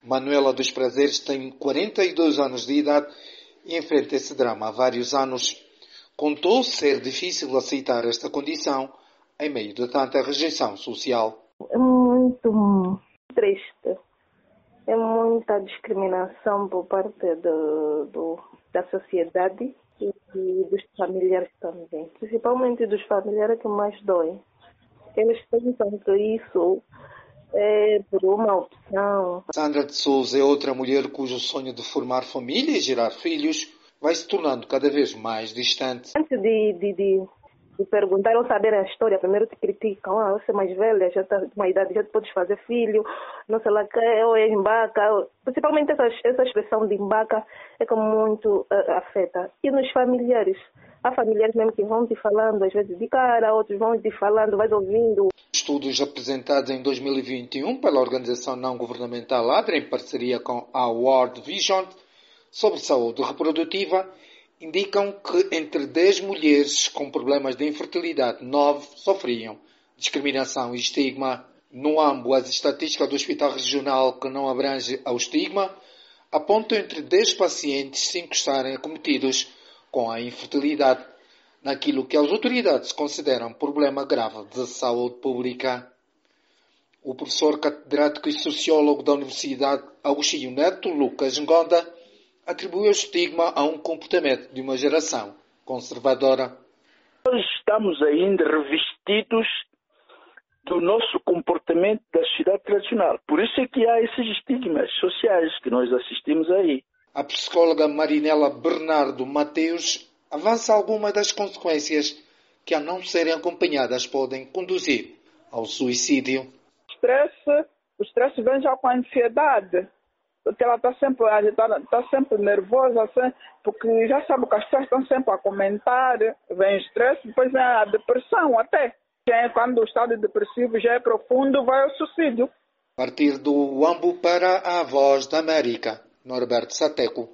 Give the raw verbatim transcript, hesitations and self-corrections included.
Manuela dos Prazeres tem quarenta e dois anos de idade e enfrenta esse drama há vários anos. Contou ser difícil aceitar esta condição em meio de tanta rejeição social. É muito triste. É muita discriminação por parte do, do, da sociedade e dos familiares também. Principalmente dos familiares que mais doem. Eles pensam que isso é por uma opção. Sandra de Souza é outra mulher cujo sonho de formar família e gerar filhos vai se tornando cada vez mais distante. Antes de, de, de, de perguntar ou saber a história, primeiro te criticam. Ah, você é mais velha, já está com uma idade, já podes fazer filho, não sei lá o que, ou é embaca. Principalmente essa, essa expressão de embaca é que muito uh, afeta. E nos familiares? Há familiares mesmo que vão te falando, às vezes de cara, outros vão te falando, vais ouvindo. Estudos apresentados em dois mil e vinte e um pela organização não-governamental A D R A, em parceria com a World Vision, sobre saúde reprodutiva, indicam que entre dez mulheres com problemas de infertilidade, nove sofriam discriminação e estigma. No âmbito, as estatísticas do Hospital Regional, que não abrange ao estigma, apontam entre dez pacientes, cinco estarem acometidos com a infertilidade, naquilo que as autoridades consideram problema grave de saúde pública. O professor catedrático e sociólogo da Universidade Agostinho Neto, Lucas Ngonda, atribui o estigma a um comportamento de uma geração conservadora. Nós estamos ainda revestidos do nosso comportamento da sociedade tradicional. Por isso é que há esses estigmas sociais que nós assistimos aí. A psicóloga Marinela Bernardo Mateus avança algumas das consequências que, a não serem acompanhadas, podem conduzir ao suicídio. O estresse, o estresse vem já com a ansiedade, porque ela está sempre agitada, está sempre nervosa, assim, porque já sabe que as pessoas estão sempre a comentar, vem o estresse, depois vem a depressão até. Quando o estado depressivo já é profundo, vai ao suicídio. A partir do Uambo para a Voz da América, Norberto Sateco.